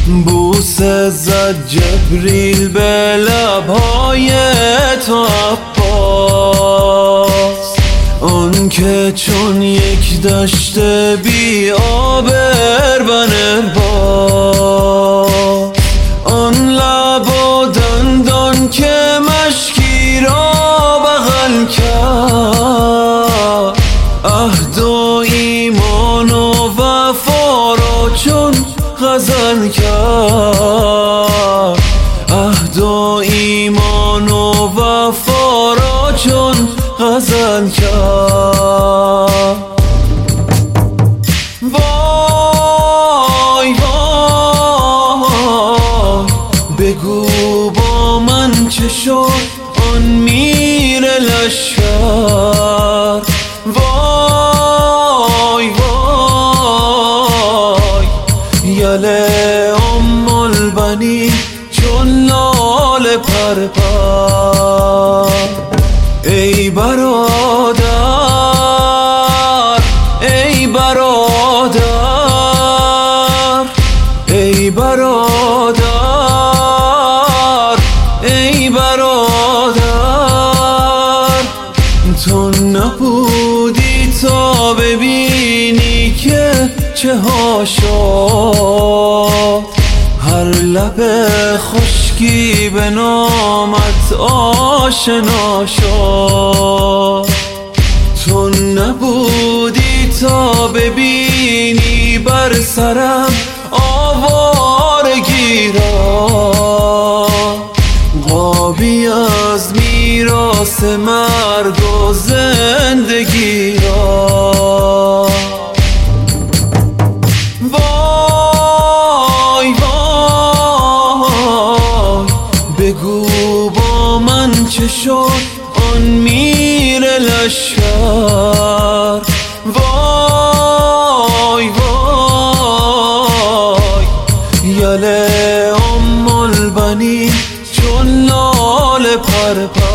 بوسه زد جبریل به لبهای تو عباس، آن که چون یک دشت بی آب اربن باز، آن لب و دندان که مشکی را بغل کرد، عهد و ایمان و وفا را چون غزل کرد، عهد و ایمان و وفا را چون غزل کرد. وای وای بگو با من چه شد آن میر لشکر، وای وای یله ام البنی چون لاله پرپر. ای برادر ای برادر ای برادر ای برادر، تو نبودی تا ببینی که چه ها شد، هر لب خشکی به نامت آشنا شد. تو نبودی تا ببینی بر سرم آوارگی را، غابی از میراث مرگ و زندگی را. وای وای بگو با من چه شد آن میر لشکر، وای وای یله ام البنی چون لاله پرپر.